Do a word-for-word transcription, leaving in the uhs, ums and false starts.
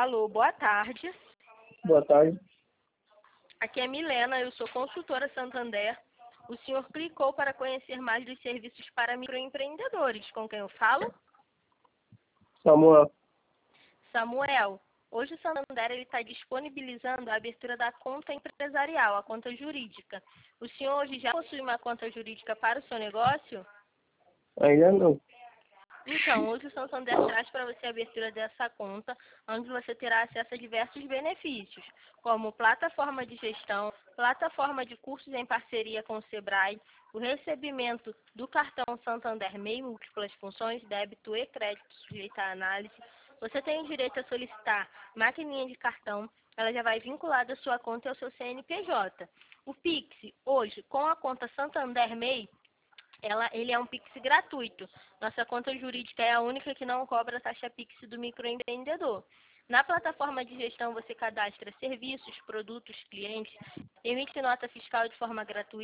Alô, boa tarde. Boa tarde. Aqui é Milena, eu sou consultora Santander. O senhor clicou para conhecer mais dos serviços para microempreendedores. Com quem eu falo? Samuel. Samuel, hoje o Santander está disponibilizando a abertura da conta empresarial, a conta jurídica. O senhor hoje já possui uma conta jurídica para o seu negócio? Ainda não. Então, hoje o Santander traz para você a abertura dessa conta, onde você terá acesso a diversos benefícios, como plataforma de gestão, plataforma de cursos em parceria com o Sebrae, o recebimento do cartão Santander M E I, múltiplas funções, débito e crédito sujeito à análise. Você tem o direito a solicitar maquininha de cartão, ela já vai vinculada à sua conta e ao seu C N P J. O Pix, hoje, com a conta Santander M E I, Ela, ele é um Pix gratuito. Nossa conta jurídica é a única que não cobra a taxa Pix do microempreendedor. Na plataforma de gestão, você cadastra serviços, produtos, clientes, emite nota fiscal de forma gratuita.